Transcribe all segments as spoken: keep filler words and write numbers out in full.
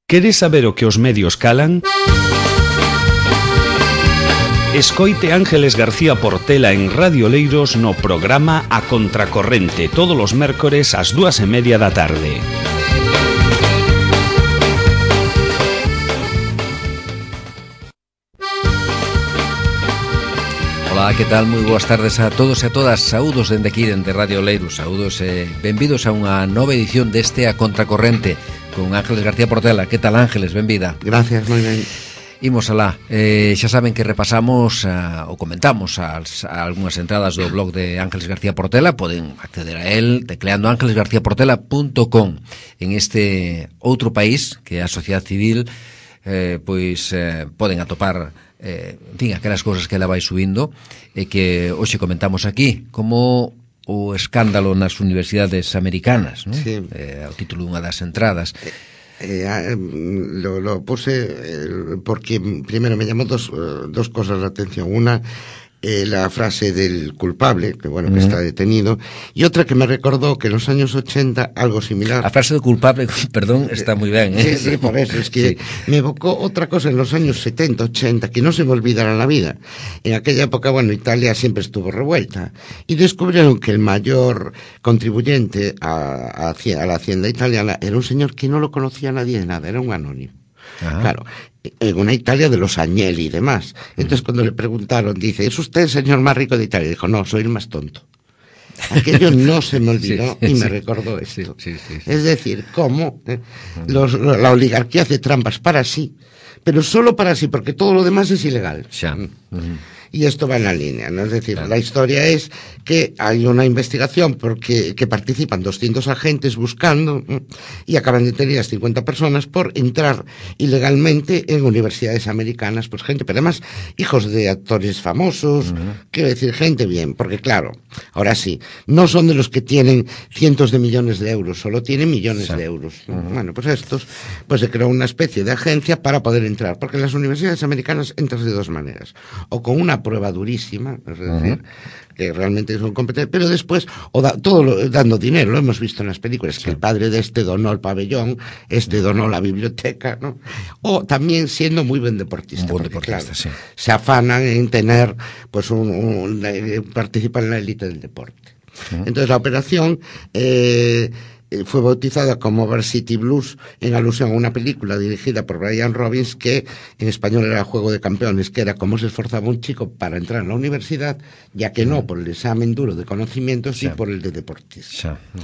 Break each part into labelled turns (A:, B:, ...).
A: Queres saber o que os medios calan? Escoite Ángeles García Portela en Radio Leiros no programa A Contracorrente todos os mércores ás dúas e media da tarde.
B: Ola, que tal? Moi boas tardes a todos e a todas. Saúdos dende aquí, dende Radio Leiros. Saúdos e benvidos a unha nova edición deste A Contracorrente con Ángeles García Portela. Que tal, Ángeles? Benvida.
C: Gracias, moi ben.
B: Imos alá. Eh, xa saben que repasamos uh, ou comentamos as, a algunhas entradas do blog de Ángeles García Portela. Poden acceder a él tecleando ángeles garcía portela punto com. En este outro país, que é a sociedade civil, eh, pois eh, poden atopar eh, en fin, aquelas cousas que ela vai subindo e que hoxe comentamos aquí, como o escándalo nas universidades americanas, ¿no?
C: Sí.
B: Eh, ao título dunha das entradas.
C: Eh, eh, lo, lo puse eh, porque primero me llamó dos, eh, dos cosas la atención. Una, eh, la frase del culpable, que bueno, que uh-huh. está detenido, y otra que me recordó que en los años ochenta algo similar.
B: La frase del culpable, perdón, está muy bien, ¿eh?
C: Sí, sí, por eso, es que sí. Me evocó otra cosa en los años setenta, ochenta, que no se me olvidará en la vida. En aquella época, bueno, Italia siempre estuvo revuelta, y descubrieron que el mayor contribuyente a, a, a la hacienda italiana era un señor que no lo conocía nadie de nada, era un anónimo. Ajá. Claro, en una Italia de los Agnelli y demás. Entonces, cuando le preguntaron, dice, ¿es usted el señor más rico de Italia? Dijo, no, soy el más tonto. Aquello no se me olvidó sí, y me sí, recordó esto. Sí, sí, sí, sí. Es decir, cómo eh, los, la oligarquía hace trampas para sí, pero solo para sí, porque todo lo demás es ilegal. Sí. Uh-huh. Y esto va en la línea, ¿no? Es decir, claro. La historia es que hay una investigación porque que participan doscientos agentes buscando ¿eh? Y acaban detenidas cincuenta personas por entrar ilegalmente en universidades americanas, pues gente, pero además hijos de actores famosos, uh-huh. Quiero decir, gente bien, porque claro, ahora sí, no son de los que tienen cientos de millones de euros, solo tienen millones sí. de euros. Uh-huh. Bueno, pues estos, pues se creó una especie de agencia para poder entrar, porque en las universidades americanas entras de dos maneras, o con una prueba durísima, es decir, uh-huh. que realmente son competentes, pero después, o da, todo lo, dando dinero, lo hemos visto en las películas, sí. Que el padre de este donó el pabellón, este donó la biblioteca, ¿no? O también siendo muy buen deportista,
B: un buen
C: porque,
B: deportista,
C: claro,
B: sí.
C: Se afanan en tener, pues, un, un, un participar en la élite del deporte. Uh-huh. Entonces, la operación, eh, fue bautizada como Varsity Blues en alusión a una película dirigida por Brian Robbins que en español era Juego de Campeones, que era cómo se esforzaba un chico para entrar en la universidad, ya que no por el examen duro de conocimientos, sino sí. por el de deportista. Sí.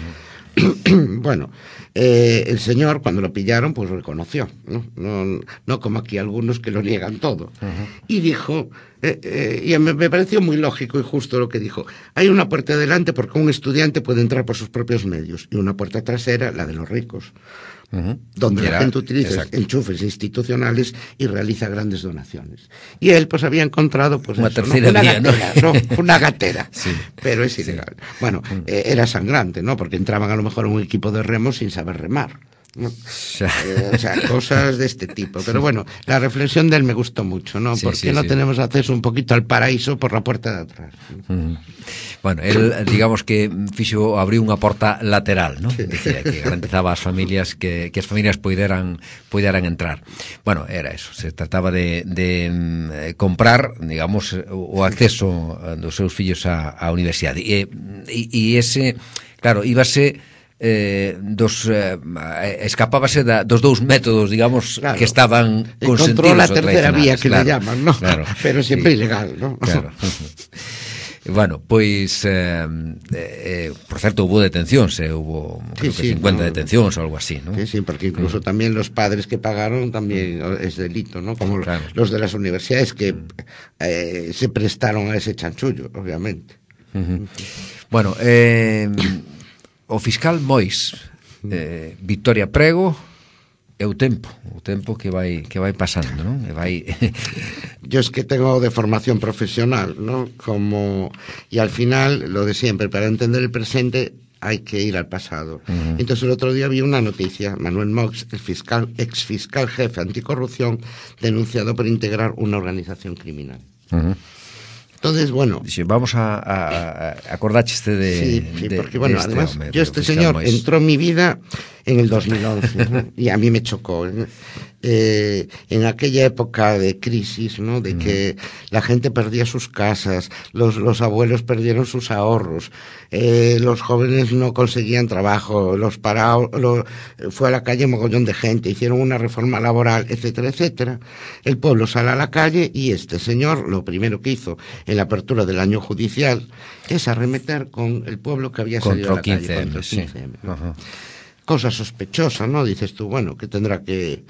C: Bueno, eh, el señor cuando lo pillaron pues reconoció, ¿no? No, no como aquí algunos que lo niegan todo. Uh-huh. Y dijo, eh, eh, y me, me pareció muy lógico y justo lo que dijo, hay una puerta delante porque un estudiante puede entrar por sus propios medios y una puerta trasera, la de los ricos. Uh-huh. Donde Era, la gente utiliza exacto. enchufes institucionales y realiza grandes donaciones. Y él pues había encontrado pues
B: una
C: eso,
B: tercera
C: ¿no? Una
B: vía,
C: gatera, ¿no? ¿no? Una gatera, sí. Pero es ilegal. Sí. Bueno, uh-huh. eh, era sangrante, ¿no? Porque entraban a lo mejor en un equipo de remo sin saber remar, ¿no? eh, o sea, cosas de este tipo. Pero bueno, la reflexión de él me gustó mucho, ¿no? Sí, ¿Por qué sí, no sí. tenemos acceso un poquito al paraíso por la puerta de atrás? ¿no? Uh-huh.
B: Bueno, él, digamos que fixo, abriu unha porta lateral, ¿no? Decía que garantizaba ás familias que, que as familias poideran poideran entrar. Bueno, era eso, se trataba de, de eh, comprar, digamos, o acceso dos seus fillos á, á universidade. E, e, e ese, claro, íbase eh, dos eh, escapábase da, dos dous métodos, digamos, claro, que estaban consentidos.
C: Encontró la tercera vía que
B: claro,
C: le llaman, ¿no? Claro, pero siempre sí. Ilegal, ¿no?
B: Claro. Bueno, pois eh, eh, por certo, hubo detencións, eh, hubo creo sí, que sí, cincuenta no, detencións ou algo así, ¿no?
C: Sí, sí, porque incluso mm. también los padres que pagaron también mm. es delito, ¿no? Como claro. los de las universidades que mm. eh, se prestaron a ese chanchullo, obviamente.
B: Uh-huh. Bueno, eh, o fiscal Mois, eh, Victoria Prego, é o tempo, o tempo que vai que vai pasando, non? E vai
C: Yo es que tengo de formación profesional, ¿no? Como y al final lo de siempre, para entender el presente hay que ir al pasado. Uh-huh. Entonces el otro día vi una noticia, Manuel Moix, el fiscal ex fiscal jefe anticorrupción, denunciado por integrar una organización criminal.
B: Uh-huh.
C: Entonces, bueno...
B: Dice, vamos a, a, a acordache este de...
C: Sí, sí,
B: de,
C: porque, bueno,
B: de este
C: además,
B: hombre,
C: yo este señor
B: Mois.
C: entró en mi vida en el dos mil once, ¿no? Y a mí me chocó, ¿no? Eh, en aquella época de crisis, ¿no? De que la gente perdía sus casas, los, los abuelos perdieron sus ahorros, eh, los jóvenes no conseguían trabajo, los parados, lo, fue a la calle un mogollón de gente, hicieron una reforma laboral, etcétera, etcétera. El pueblo sale a la calle y este señor lo primero que hizo en la apertura del año judicial es arremeter con el pueblo que había
B: contra
C: salido a la
B: quince
C: calle
B: eme,
C: contra el
B: sí.
C: quince eme, ¿no? Cosa sospechosa, ¿no? Dices tú, bueno, que tendrá que...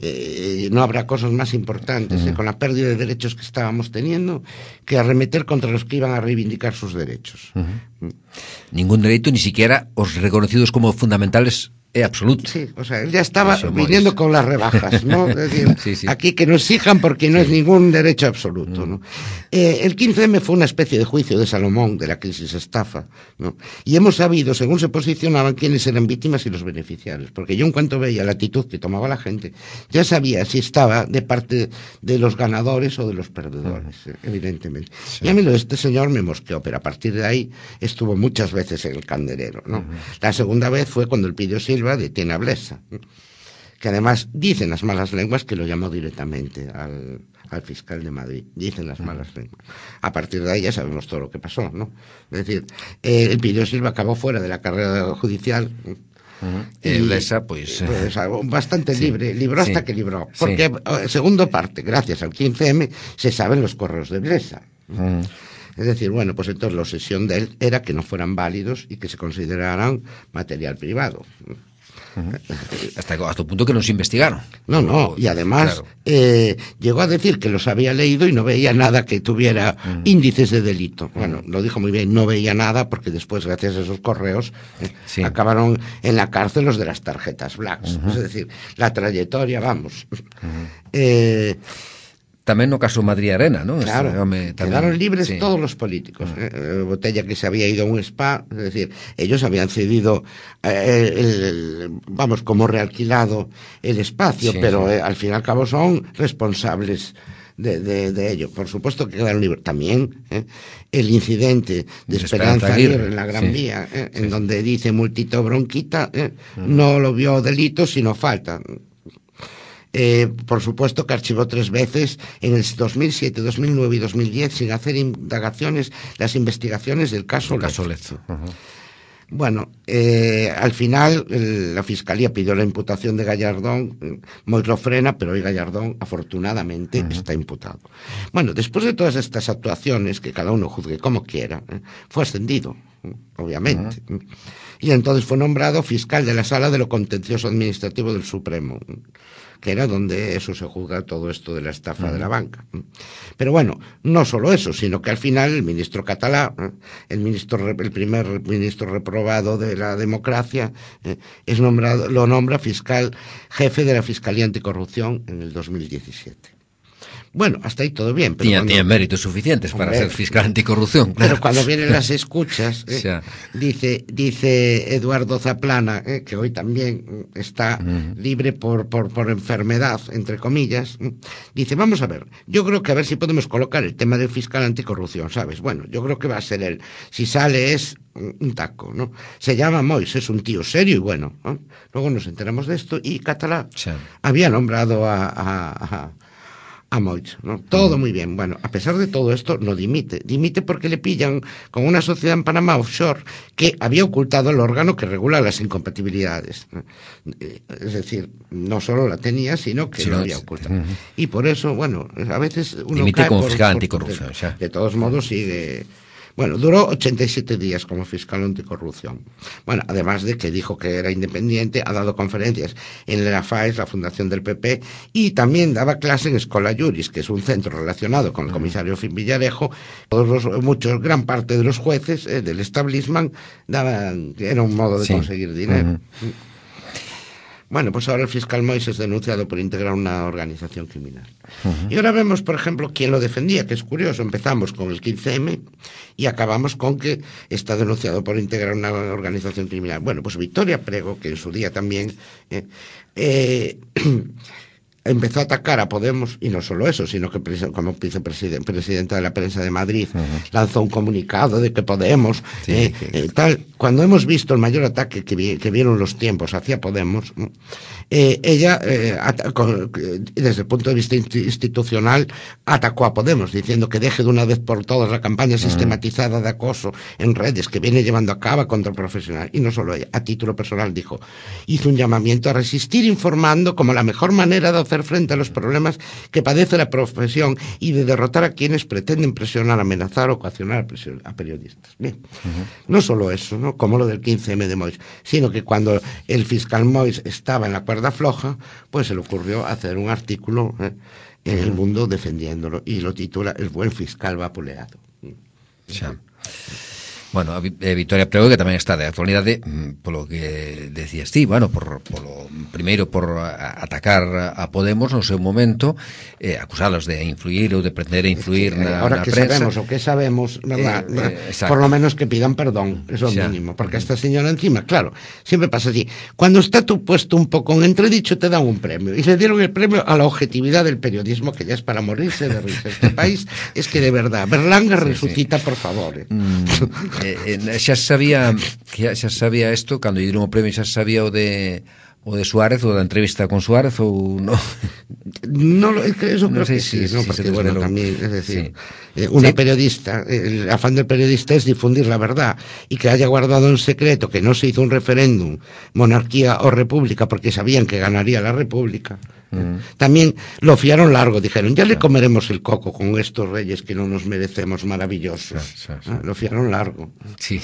C: Eh, no habrá cosas más importantes uh-huh. eh, con la pérdida de derechos que estábamos teniendo que arremeter contra los que iban a reivindicar sus derechos.
B: Uh-huh. Ningún derecho, ni siquiera os reconocidos como fundamentales, é absoluto.
C: Sí, o sea, él ya estaba viniendo con las rebajas, ¿no? Es decir, sí, sí. Aquí que nos exijan porque no sí. es ningún derecho absoluto, ¿no? Eh, el quince eme fue una especie de juicio de Salomón de la crisis estafa, ¿no? Y hemos sabido, según se posicionaban, quiénes eran víctimas y los beneficiarios, porque yo en cuanto veía la actitud que tomaba la gente, ya sabía si estaba de parte de los ganadores o de los perdedores, uh-huh. evidentemente. Sí. Y a mí lo de este señor me mosqueó, pero a partir de ahí estuvo muchas veces en el candelero, ¿no? Uh-huh. La segunda vez fue cuando el Pidio Silva detiene a Blesa, que además dicen las malas lenguas que lo llamó directamente al, al fiscal de Madrid, dicen las malas lenguas. A partir de ahí ya sabemos todo lo que pasó, ¿no? Es decir, eh, el Pidio Silva acabó fuera de la carrera judicial.
B: Uh-huh. Y Blesa, pues,
C: pues bastante sí, libre, libró hasta sí, que libró, porque sí. segundo parte, gracias al quince eme, se saben los correos de Blesa. Uh-huh. Es decir, bueno, pues entonces la obsesión de él era que no fueran válidos y que se consideraran material privado.
B: Uh-huh. Hasta, hasta el punto que nos investigaron.
C: No, no, y además claro. eh, llegó a decir que los había leído y no veía nada que tuviera uh-huh. índices de delito. Bueno, uh-huh. lo dijo muy bien, no veía nada porque después, gracias a esos correos, eh, sí. acabaron en la cárcel los de las tarjetas blacks. Uh-huh. Es decir, la trayectoria, vamos. Uh-huh. Eh...
B: Tamén no caso Madrid Arena, ¿no?
C: Claro,
B: este, home, tamén,
C: quedaron libres sí. todos los políticos.
B: Uh-huh.
C: Eh, Botella, que se había ido a un spa, es decir, ellos habían cedido, eh, el, el, vamos, como realquilado el espacio, sí, pero sí. Eh, al fin y al cabo son responsables de, de, de ello. Por supuesto que quedaron libres. También eh, el incidente de, de Esperanza, Esperanza Aguirre en la Gran sí. Vía, eh, sí. en donde dice multito bronquita, eh, uh-huh. no lo vio delito, sino falta. Eh, por supuesto que archivó tres veces en el dos mil siete, dos mil nueve y dos mil diez sin hacer indagaciones las investigaciones del caso Lezo. Lezo. Uh-huh. Bueno, eh, al final el, la Fiscalía pidió la imputación de Gallardón, eh, Mois lo frena, pero hoy Gallardón afortunadamente uh-huh. está imputado. Bueno, después de todas estas actuaciones, que cada uno juzgue como quiera, eh, fue ascendido, obviamente. Uh-huh. Y entonces fue nombrado fiscal de la Sala de lo Contencioso Administrativo del Supremo, que era donde eso se juzga todo esto de la estafa uh-huh. de la banca. Pero bueno, no solo eso, sino que al final el ministro catalá, el ministro, el primer ministro reprobado de la democracia, eh, es nombrado, lo nombra fiscal jefe de la Fiscalía Anticorrupción en el dos mil diecisiete. Bueno, hasta ahí todo bien.
B: Pero Tiene cuando... méritos suficientes para Hombre, ser fiscal anticorrupción. Claro.
C: Pero cuando vienen las escuchas, eh, o sea. dice dice Eduardo Zaplana, eh, que hoy también está uh-huh. libre por, por, por enfermedad, entre comillas, dice, vamos a ver, yo creo que a ver si podemos colocar el tema del fiscal anticorrupción, ¿sabes? Bueno, yo creo que va a ser él. Si sale es un taco, ¿no? Se llama Mois, es un tío serio y bueno, ¿no? Luego nos enteramos de esto y Catalá sí. había nombrado a... a, a a Moix, ¿no? Todo muy bien. Bueno, a pesar de todo esto, no dimite. Dimite porque le pillan con una sociedad en Panamá offshore que había ocultado el órgano que regula las incompatibilidades. Es decir, no solo la tenía, sino que sí, lo había ocultado. Uh-huh. Y por eso, bueno, a veces uno
B: dimite
C: cae
B: como
C: por,
B: fiscal
C: por,
B: anticorrupción.
C: De,
B: ya.
C: de todos modos, sigue... Bueno, duró ochenta y siete días como fiscal anticorrupción. Bueno, además de que dijo que era independiente, ha dado conferencias en la FAES, la Fundación del P P, y también daba clase en Escola Juris, que es un centro relacionado con el comisario Villarejo. Todos los, muchos, gran parte de los jueces eh, del establishment daban, era un modo de sí. conseguir dinero. Uh-huh. Bueno, pues ahora el fiscal Mois es denunciado por integrar una organización criminal. Uh-huh. Y ahora vemos, por ejemplo, quién lo defendía, que es curioso. Empezamos con el quince eme y acabamos con que está denunciado por integrar una organización criminal. Bueno, pues Victoria Prego, que en su día también... Eh, eh, empezó a atacar a Podemos, y no solo eso, sino que como vicepresidenta presidenta de la prensa de Madrid, uh-huh. lanzó un comunicado de que Podemos, sí, eh, sí. Eh, tal. Cuando hemos visto el mayor ataque que, vi, que vieron los tiempos hacia Podemos, eh, ella, eh, atacó, desde el punto de vista institucional, atacó a Podemos, diciendo que deje de una vez por todas la campaña sistematizada de acoso en redes que viene llevando a cabo contra el profesional. Y no solo ella, a título personal dijo, hizo un llamamiento a resistir informando como la mejor manera de hacer frente a los problemas que padece la profesión y de derrotar a quienes pretenden presionar, amenazar o coaccionar a periodistas. Bien, uh-huh. no solo eso, ¿no? Como lo del quince eme de Moix, sino que cuando el fiscal Moix estaba en la cuerda floja, pues se le ocurrió hacer un artículo ¿eh? en El Mundo defendiéndolo, y lo titula El buen fiscal vapuleado.
B: Xa. Bueno, a Victoria Prego, que tamén está de actualidade, polo que decías ti, bueno, por, polo, primeiro por atacar a Podemos no seu momento, eh, acusalos de influir ou de pretender influir
C: es que,
B: na,
C: ahora
B: na
C: que
B: prensa.
C: Sabemos o que sabemos, verdad,
B: eh, eh,
C: por lo menos que pidan perdón, eso es mínimo, porque esta señora encima, claro, siempre pasa así, cuando está tú puesto un poco en entredicho te dan un premio, y le dieron el premio a la objetividad del periodismo, que ya es para morirse de risa. Este país es que de verdad, Berlanga sí, resucita, sí. por favor. Eh.
B: Mm. Eh, eh, xa sabía que xa sabía isto cando lle dieron o premio, xa sabía o de o de Suárez, o da entrevista con Suárez, ou no?
C: No, es que eso
B: no
C: creo
B: sé
C: que
B: si,
C: sí, no,
B: si
C: porque bueno, también, es decir, sí. eh, una
B: ¿Sí?
C: periodista, el afán del periodista es difundir la verdad, y que haya guardado en secreto que no se hizo un referéndum, monarquía o república, porque sabían que ganaría la república. Uh-huh. También lo fiaron largo, dijeron, ya le comeremos el coco con estos reyes que no nos merecemos, maravillosos. Sí, sí, sí. ¿Ah? Lo fiaron largo.
B: Sí.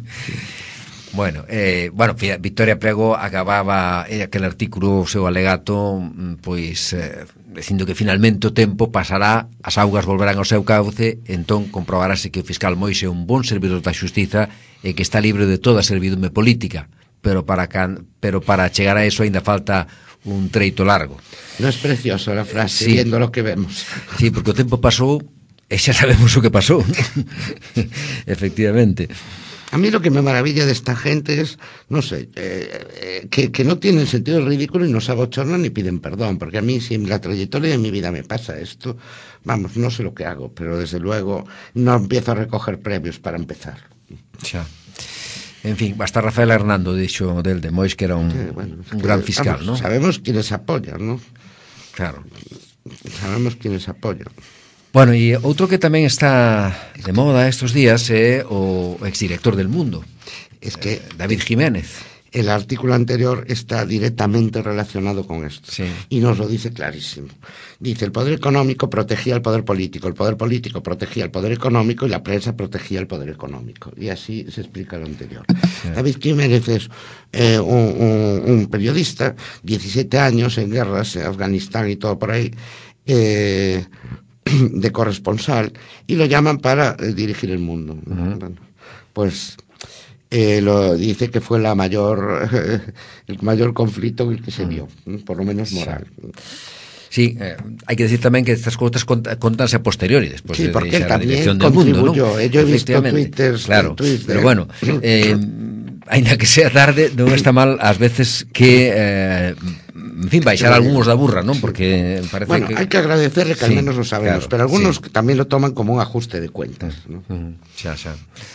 B: Bueno, eh, bueno, Victoria Prego acababa eh, aquel artículo, o seu alegato, pois eh, dicindo que finalmente o tempo pasará, as augas volverán ao seu cauce, entón comprobarase que o fiscal Moix é un bon servidor da xustiza e que está libre de toda servidume política, pero para can, pero para chegar a eso ainda falta un treito largo.
C: No es precioso la frase, sí. Viendo lo que vemos.
B: Sí, porque o tempo pasou e xa sabemos o que pasou. Efectivamente.
C: A mí lo que me maravilla de esta gente es, no sé, eh, eh, que, que no tienen sentido ridículo y no se abochornan ni piden perdón, porque a mí si en la trayectoria de mi vida me pasa esto, vamos, no sé lo que hago, pero desde luego no empiezo a recoger premios para empezar.
B: Xa. En fin, hasta Rafael Hernando dixo del de Moix que era un, sí, bueno, un gran fiscal,
C: vamos,
B: ¿no?
C: Sabemos quiénes apoyan, ¿no?
B: Claro.
C: Sabemos quiénes apoyan.
B: Bueno, e outro que tamén está de moda estos días é o exdirector del Mundo,
C: es que
B: eh, David Jiménez.
C: El artículo anterior está directamente relacionado con esto,
B: sí.
C: Y nos lo dice clarísimo. Dice, el poder económico protegía al poder político, el poder político protegía al poder económico y la prensa protegía al poder económico. Y así se explica lo anterior. Sí. David Jiménez es eh, un, un, un periodista, diecisiete años en guerras, en Afganistán y todo por ahí, eh, de corresponsal, y lo llaman para eh, dirigir el mundo. Uh-huh. Bueno, pues... Eh, lo dice que fue la mayor eh, el mayor conflicto en el que se vio, por lo menos moral.
B: Sí, eh, hai que decir tamén que estas cousas contanse a posteriori despois
C: sí,
B: de
C: porque
B: deixar a dirección
C: del mundo, ¿no? Yo he visto
B: twitters, claro,
C: Twitter.
B: Pero bueno, eh, aínda que sea tarde, non está mal ás veces que eh, en fin, baixar algúns da burra, non? Porque parece
C: bueno,
B: que...
C: hai que agradecerle que sí, al menos lo sabemos, claro, pero algunos
B: sí.
C: tamén lo toman como un ajuste de cuentas, ¿no?
B: Uh-huh. Xa, xa.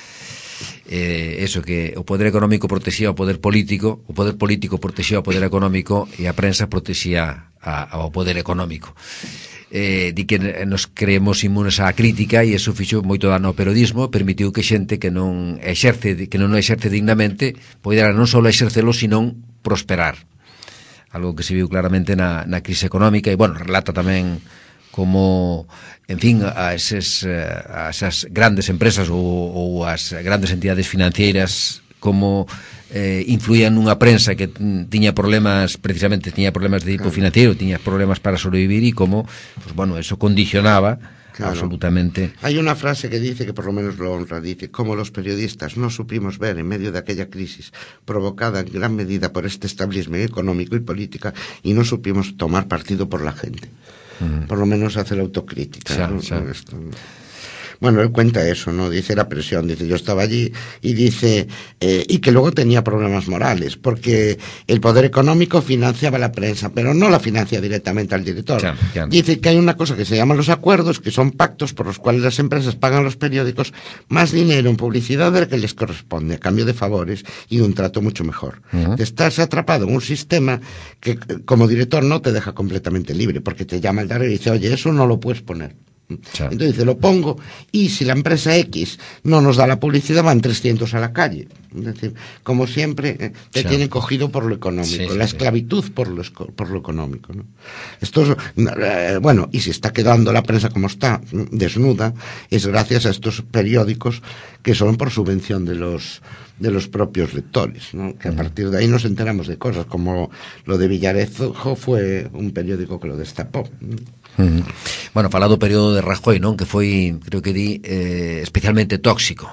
B: Eh, eso, que o poder económico protexía o poder político, o poder político protexía o poder económico e a prensa protexía a, ao poder económico. Eh, di que nos creemos inmunes á crítica e iso fixo moito dano ao periodismo, permitiu que xente que non exerce que non exerce dignamente poidera non só exercelo, senón prosperar. Algo que se viu claramente na, na crise económica e, bueno, relata tamén como, en fin, a, eses, a esas grandes empresas ou, ou as grandes entidades financieras como eh, influían nunha prensa que tiña problemas, precisamente tiña problemas de tipo financiero, tiña problemas para sobrevivir e como, pues, bueno, eso condicionaba claro. absolutamente.
C: Hay una frase que dice que por lo menos lo honra, dice, como los periodistas no supimos ver en medio de aquella crisis provocada en gran medida por este establismo económico y política y no supimos tomar partido por la gente. Uh-huh. Por lo menos hace la autocrítica,
B: xa,
C: ¿no?
B: xa.
C: Esto, ¿no? Bueno, él cuenta eso, ¿no? Dice la presión, dice, yo estaba allí y dice, eh, y que luego tenía problemas morales, porque el poder económico financiaba la prensa, pero no la financia directamente al director.
B: Claro, claro.
C: Dice que hay una cosa que se llaman los acuerdos, que son pactos por los cuales las empresas pagan a los periódicos más dinero en publicidad del que les corresponde, a cambio de favores y de un trato mucho mejor. Uh-huh. Estás atrapado en un sistema que como director no te deja completamente libre, porque te llama el diario y dice, oye, eso no lo puedes poner. Sí. Entonces dice, lo pongo, y si la empresa X no nos da la publicidad, van trescientos a la calle. Es decir, como siempre, eh, te sí. tienen cogido por lo económico, sí, sí, la esclavitud sí. por, lo, por lo económico, ¿no? Esto es, eh, bueno, y si está quedando la prensa como está, desnuda, es gracias a estos periódicos que son por subvención de los de los propios lectores, ¿no? Que a partir de ahí nos enteramos de cosas, como lo de Villarejo fue un periódico que lo destapó.
B: Uh-huh. Bueno, falado do período de Rajoy, non? Que foi, creo que di, eh, especialmente tóxico.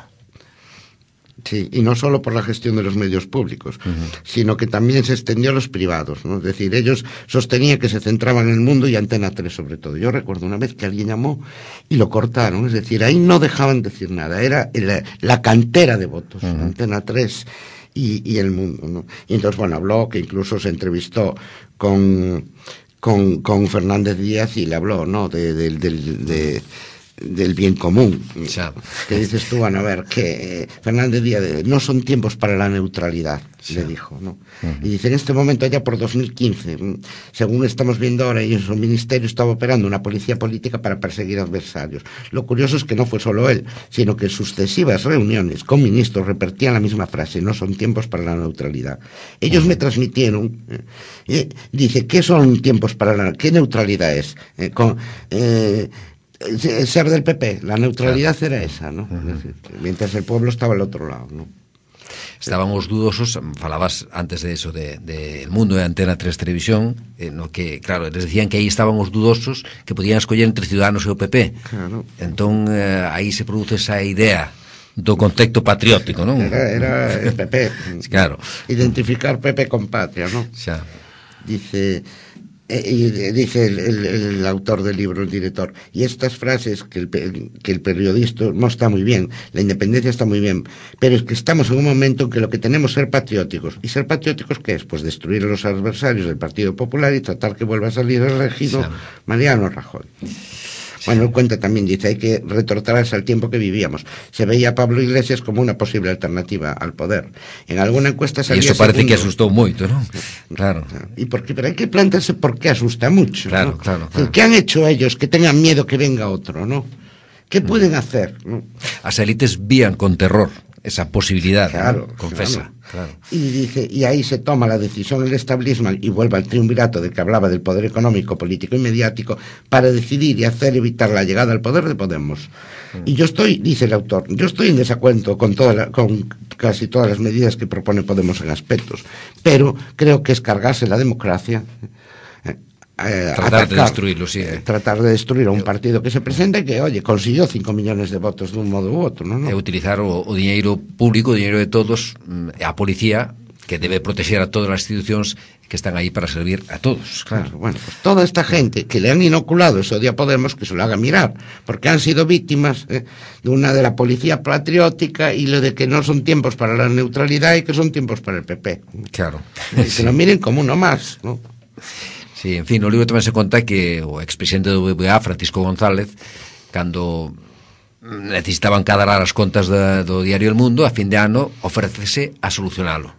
C: Sí, y no solo por la gestión de los medios públicos, uh-huh. sino que también se extendió a los privados, ¿no? Es decir, ellos sostenían que se centraban en el mundo y Antena tres sobre todo. Yo recuerdo una vez que alguien llamó y lo cortaron, es decir, ahí no dejaban decir nada, era la, la cantera de votos, uh-huh. Antena tres y, y el mundo, ¿no? Y entonces, bueno, habló, que incluso se entrevistó con... Con, con Fernández Díaz y le habló, ¿no? De, de, de, de, del bien común. Sí. Que dices tú, bueno, a ver, que eh, Fernández Díaz, no son tiempos para la neutralidad, sí. le dijo, ¿no? Uh-huh. Y dice, en este momento, ya por dos mil quince, según estamos viendo ahora, y en su ministerio estaba operando una policía política para perseguir adversarios. Lo curioso es que no fue solo él, sino que sucesivas reuniones con ministros repetían la misma frase, no son tiempos para la neutralidad. Ellos uh-huh. me transmitieron, eh, eh, dice, ¿qué son tiempos para la qué neutralidad es? Eh, con, eh, ser del P P, la neutralidad claro. era esa, ¿no? Uh-huh. Es decir, mientras el pueblo estaba al otro lado, ¿no?
B: Estábamos dudosos, falabas antes de eso, de, de El Mundo e Antena tres Televisión, eh, no, que, claro, les decían que aí estábamos dudosos que podían escoller entre Ciudadanos e o P P. Claro. Entón, eh, aí se produce esa idea do contexto patriótico, non?
C: Era, era el P P.
B: Claro.
C: Identificar P P con patria, ¿no?
B: Xa.
C: Dice... Y dice el, el, el autor del libro, el director, y estas frases que el, que el periodista no está muy bien, la independencia está muy bien, pero es que estamos en un momento en que lo que tenemos es ser patrióticos. ¿Y ser patrióticos qué es? Pues destruir a los adversarios del Partido Popular y tratar que vuelva a salir elegido sí. Mariano Rajoy. Bueno, él cuenta también, dice, hay que retrotraerse al tiempo que vivíamos. Se veía a Pablo Iglesias como una posible alternativa al poder. En alguna encuesta salía
B: segundo. E iso parece
C: segundo.
B: Que asustou moito, ¿no? Claro.
C: Y porque, pero hay que plantearse por qué asusta mucho,
B: claro,
C: ¿no?
B: Claro, claro.
C: ¿Qué han hecho ellos que tengan miedo que venga otro, ¿no? ¿Qué pueden hacer? ¿No?
B: As élites vían con terror esa posibilidad,
C: claro,
B: ¿no? Confesa.
C: Claro. Claro. Y dice, y ahí se toma la decisión el establishment y vuelve al triunvirato de que hablaba del poder económico, político y mediático para decidir y hacer evitar la llegada al poder de Podemos. Mm. Y yo estoy, dice el autor, yo estoy en desacuerdo con toda la, con casi todas las medidas que propone Podemos en aspectos, pero creo que es cargarse la democracia. Eh,
B: tratar
C: atacar,
B: de destruirlo, sí. Eh.
C: Tratar de destruir a un partido que se presenta y que, oye, consiguió cinco millones de votos de un modo u otro, ¿no?
B: E utilizar o, o diñeiro público, o diñeiro de todos, e a policía, que debe proteger a todas as institucións que están aí para servir a todos. Claro.
C: Claro, bueno, pues toda esta gente que le han inoculado ese odio a Podemos, que se lo haga mirar, porque han sido víctimas eh, de una de la policía patriótica y lo de que no son tiempos para la neutralidad y que son tiempos para el P P.
B: Claro.
C: Y que sí. lo miren como uno más, ¿no?
B: Sí, en fin, no libro tamén se conta que o expresidente do B B V A, Francisco González, cando necesitaban cadrar as contas da, do diario El Mundo, a fin de ano ofrécese a solucionalo.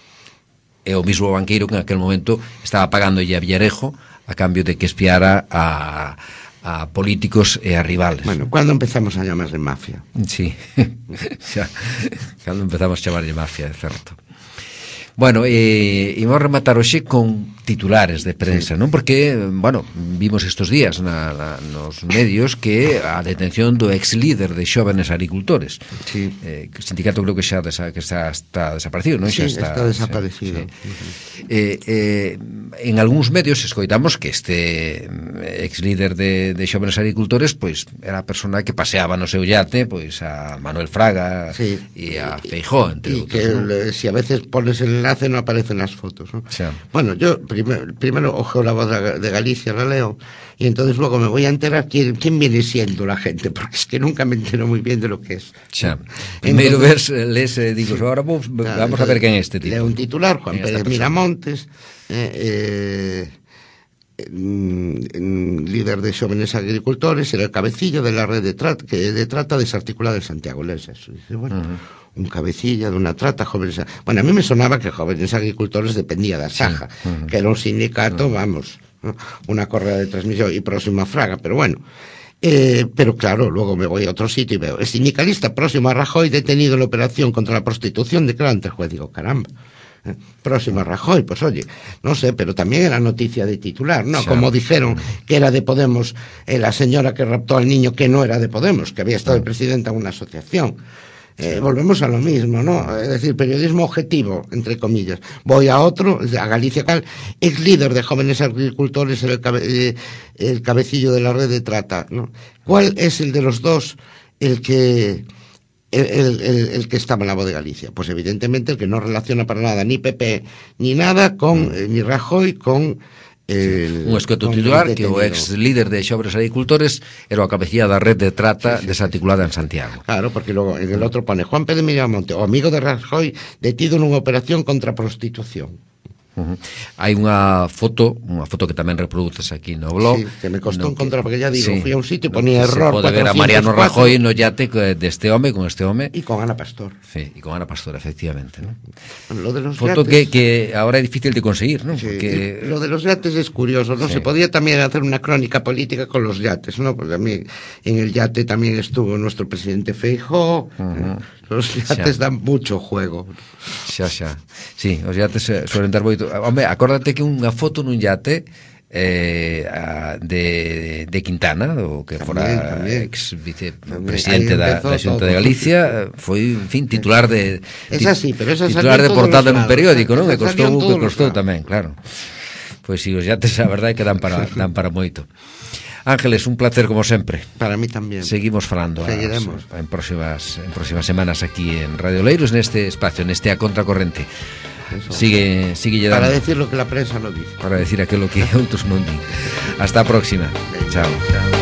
B: E o mismo banqueiro que en aquel momento estaba pagándolle a Villarejo a cambio de que espiara a, a políticos e a rivales.
C: Bueno, cando empezamos a llamarle mafia?
B: Sí, xa, cando empezamos a chamarlle mafia, é certo. Bueno, e eh, imos rematar hoxe con titulares de prensa, sí. non? Porque, bueno, vimos estos días na, na, nos medios que a detención do ex líder de Xóvenes Agricultores.
C: Sí.
B: Eh, que o sindicato creo que xa, desa, que xa está desaparecido, non?
C: Sí,
B: xa está,
C: está desaparecido.
B: Sí. Eh, eh, en algúns medios escoitamos que este ex líder de, de Xóvenes Agricultores pois era a persona que paseaba no seu yate pois a Manuel Fraga sí. e a Feijóo, entre
C: y
B: outros.
C: Y que
B: ¿no?
C: le, si a veces pones el nace no aparece en las fotos, ¿no?
B: Sí.
C: Bueno, yo primero, primero ojo la voz de Galicia, la leo, y entonces luego me voy a enterar quién, quién viene siendo la gente, porque es que nunca me entero muy bien de lo que es.
B: Xa. Primeiro ves, les, eh, digo, sí. Ahora vamos,
C: Claro,
B: vamos a ver quen é este tipo.
C: Leo un titular, Juan Pérez
B: persona?
C: Miramontes, eh, eh, líder de jóvenes agricultores, era el cabecilla de la red de trata, que de trata desarticulada en Santiago. Lees eso. Dice, bueno, uh-huh. un cabecilla de una trata, jóvenes. Bueno, a mí me sonaba que jóvenes agricultores dependía de Asaja, sí. uh-huh. que era un sindicato, uh-huh. vamos, ¿no? Una correa de transmisión y próxima fraga, pero bueno. Eh, pero claro, luego me voy a otro sitio y veo, el sindicalista próximo a Rajoy detenido en la operación contra la prostitución declara ante el juez. Digo, caramba. Próximo a Rajoy, pues oye, no sé, pero también era noticia de titular, ¿no? Sí. Como dijeron que era de Podemos eh, la señora que raptó al niño que no era de Podemos, que había estado de presidenta de una asociación. Eh, volvemos a lo mismo, ¿no? Es decir, periodismo objetivo, entre comillas. Voy a otro, a Galicia Cal, ex líder de jóvenes agricultores, el, cabe, eh, el cabecillo de la red de trata, ¿no? ¿Cuál es el de los dos el que... El, el, el, el que estaba en la voz de Galicia? Pues evidentemente el que no relaciona para nada ni P P ni nada con, mm. eh, ni Rajoy con el,
B: un escoto titular que o ex líder de xobres agricultores era a cabecilla da red de trata sí, sí, desarticulada en Santiago.
C: Claro, porque logo en el outro pone Juan Pérez Miramonte, o amigo de Rajoy, detido nunha operación contra a prostitución.
B: Uh-huh. Hai unha foto, unha foto que tamén reproduces aquí no blog.
C: Sí, que me costó
B: no
C: encontrar, porque ya digo,
B: sí,
C: fui a un sitio e ponía error.
B: Se pode ver a Mariano Rajoy no yate deste home, con este home.
C: E con Ana Pastor.
B: Sí, e con Ana Pastor, efectivamente, ¿no?
C: Bueno, lo de los
B: foto
C: yates,
B: que, que ahora é difícil de conseguir, ¿no?
C: Sí,
B: porque...
C: Lo de los yates es curioso, ¿no? Sí. Se podía también hacer una crónica política con los yates, ¿no? Porque a mí en el yate también estuvo nuestro presidente Feijóo. Uh-huh. Los yates xa. Dan mucho juego.
B: Xa, xa. Sí, os yates suelen dar moito. Home, acórdate que unha foto nun yate eh, de, de Quintana, o que también, fora también. ex vicepresidente da, da Xunta de Galicia, foi, en fin, titular de
C: es así, pero esa
B: titular de portada nun periódico, non?
C: Que
B: costou, que costou tamén, claro. Pois si, os yates a verdade que dan para, dan para moito. Ángeles, un placer como sempre.
C: Para mí también.
B: Seguimos falando
C: Seguiremos.
B: As, en próximas en próximas semanas aquí en Radio Leiros, neste espacio, neste A Contracorrente. Eso. Sigue sigue llegando.
C: Para decir lo que la prensa no dice.
B: Para decir aquilo que outros non din. Hasta a próxima. Chao. Chao.